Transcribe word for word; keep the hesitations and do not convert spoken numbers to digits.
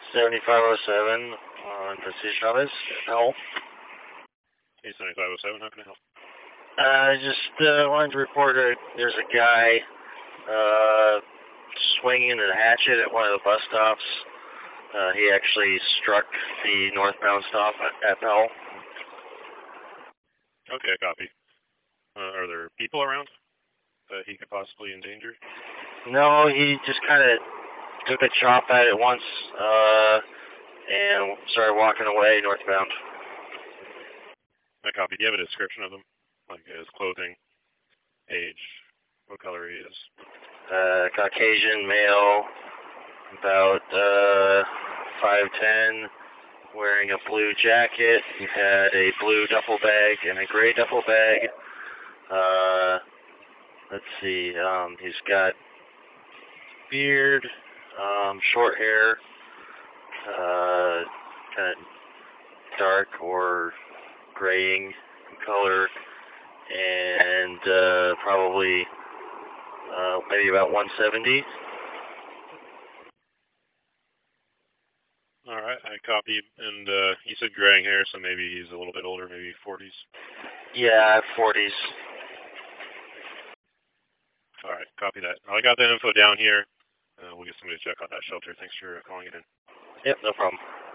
seventy-five oh seven on Francisco Chavez. Help. Hey, seventy-five oh seven, how can I help? I just uh, wanted to report that there's a guy uh, swinging a hatchet at one of the bus stops. Uh, he actually struck the northbound stop at Bell. Okay, copy. Uh, are there people around that he could possibly endanger? No, he just kind of took a chop at it once uh, and started walking away northbound. I copy. Do you have a description of him? Like his clothing, age, what color he is? Uh, Caucasian male, about uh, five ten, wearing a blue jacket. He had a blue duffel bag and a gray duffel bag. Uh, let's see, um, he's got beard, um, short hair, uh, kind of dark or graying in color, and uh, probably uh, maybe about one seventy. All right, I copy. And uh, you said graying hair, so maybe he's a little bit older, maybe forties? Yeah, forties. All right, copy that. I got that info down here. Uh, we'll get somebody to check out that shelter. Thanks for calling it in. Yep, no problem.